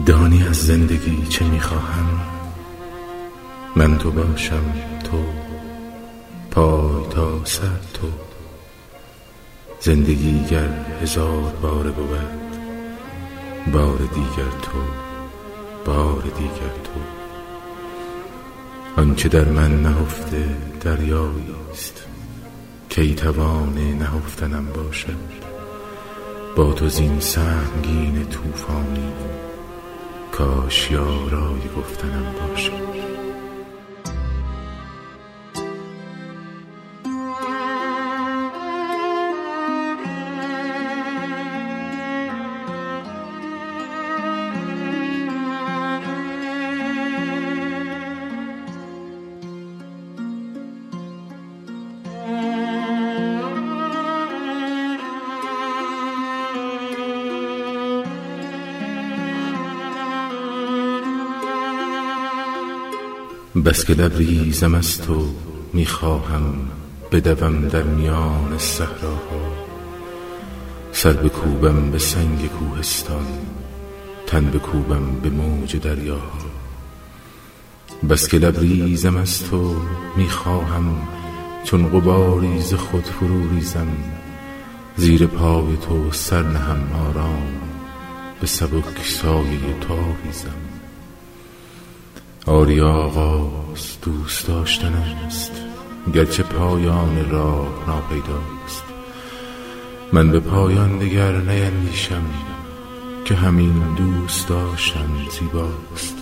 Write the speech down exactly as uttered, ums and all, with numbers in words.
دانی از زندگی چه میخواهم؟ من تو باشم، تو پای تا سر تو. زندگی گر هزار باره بود، بار دیگر تو، بار دیگر تو. آنچه در من نهفته دریایی است، کی توانه نهفتنم باشد. با تو زین سنگین طوفانی، کاش یارای گفتنم باشد. بس که لبریزم از تو میخواهم، بدوم در میان صحراها. سر بکوبم به سنگ کوهستان، تن بکوبم به موج دریاها. بس که لبریزم از تو میخواهم، چون غباری ز خود فرو ریزم. زیر پای تو سر نهم آرام، به سبک سایه تو آویزم. آری آغاز دوست داشتن است، گرچه پایان راه ناپیداست. من به پایان دگر نیندیشم، که همین دوست داشتن زیباست.